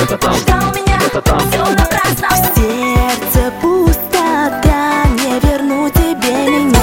ждал меня, все напрасно. В сердце пустота, не верну тебе меня.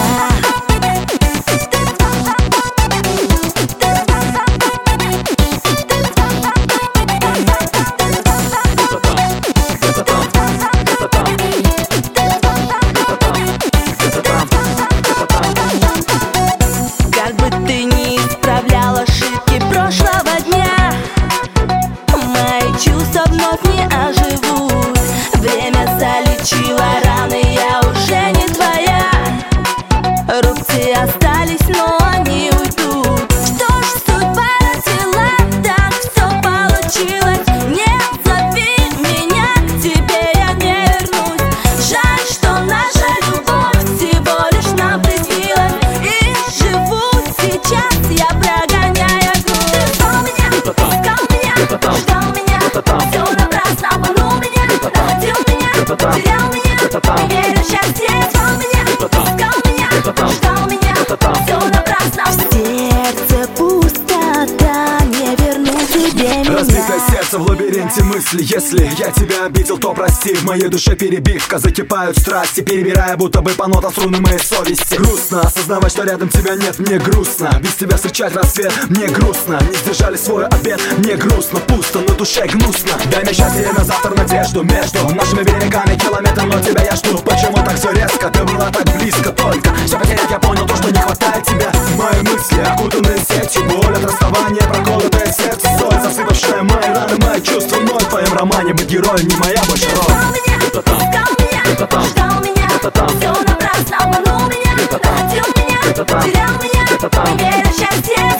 Как бы ты ни исправлял ошибки прошлого дня, мои чувства вновь не оживут. Время залечило раны, я уже не твоя. Рубцы остались, но они уйдут. Что ж, судьба родила, так все получилось. Не зови меня, к тебе я не вернусь. Жаль, что наша любовь всего лишь нам приснилась. И живу сейчас я, прогоняя грусть. Ты ждал меня, искал меня, ждал меня, все напрасно, обманул меня, находил меня, терял меня, не веря в счастье. Ждал меня, искал меня, ждал меня, все напрасно. В сердце пустота, не верну тебе меня. Разбитое сердце в лабиринте мыслей. Если я тебя обидел, то прости. В моей душе перебивка, закипают страсти, перебирая будто бы по нотам струны моей совести. Грустно осознавать, что рядом тебя нет, мне грустно. Без тебя встречать рассвет, мне грустно. Не сдержали свой обед, мне грустно. Пусто, на душе гнусно. Дай мне счастье на завтра, надежду между нашими берегами километр, но тебя я жду. Почему так все резко? Ты была так близко, только все потерять я понял то, что не хватает тебя. Мои мысли окутаны сетью, боль от расставания, проколотое сердце, соль, засыпавшая мои раны, мои чувства ноль. В твоем романе быть героем не моя больше роль. Ждал меня, искал меня, ждал меня, все напрасно, обманул меня, находил меня, терял меня, не веря в счастье.